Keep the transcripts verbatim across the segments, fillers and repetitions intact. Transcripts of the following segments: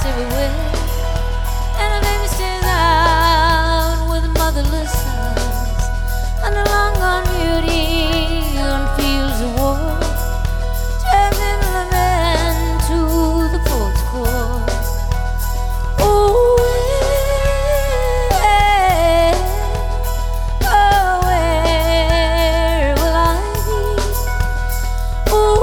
everywhere, and a baby stays out with motherless sons, and a long gone beauty on fields of war turns into lament to the poet's chorus. Oh, where, oh, where will I be? Oh,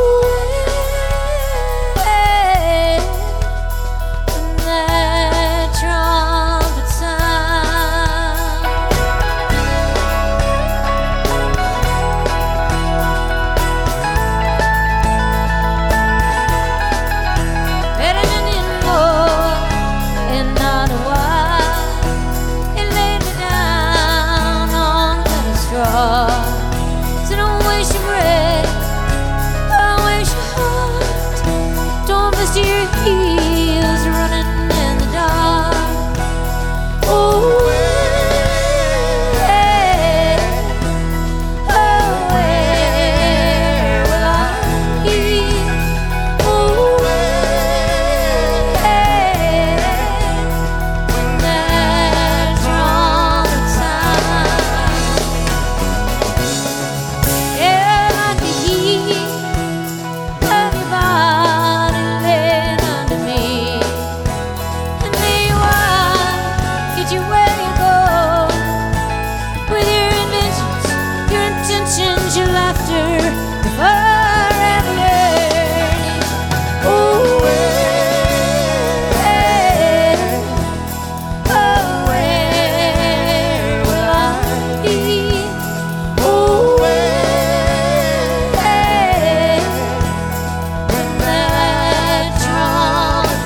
so don't waste your breath, don't waste your heart, don't miss your heels running in the dark. Oh, where, oh, where will I be? Oh, where, when that trumpet sounds. Your laughter, your forever yearning. Oh, where, oh, where will I be? Oh, where, when that trumpet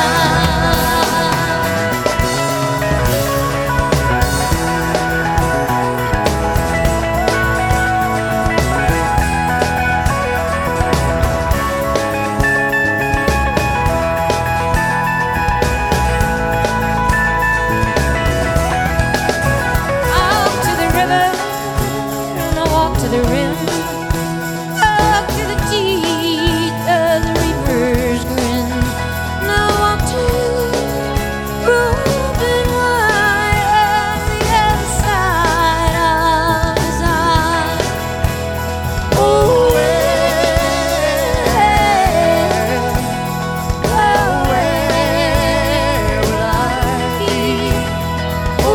to the rim, up to the teeth of the reaper's grin. And I walk to broken wire on the other side of his eye. Oh, where, oh, where will I be? Oh,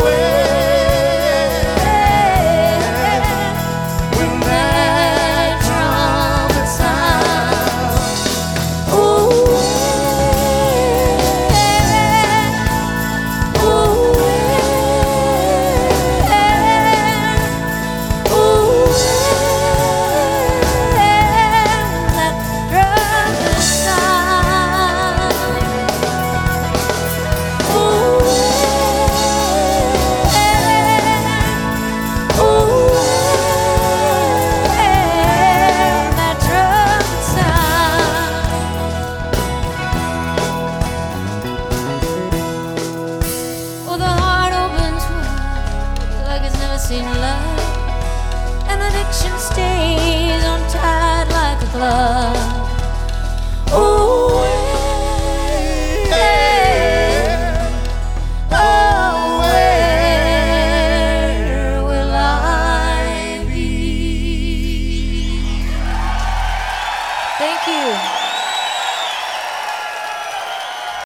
seen love, and addiction stays on tight like a glove. Oh, where, oh, where will I be? Thank you.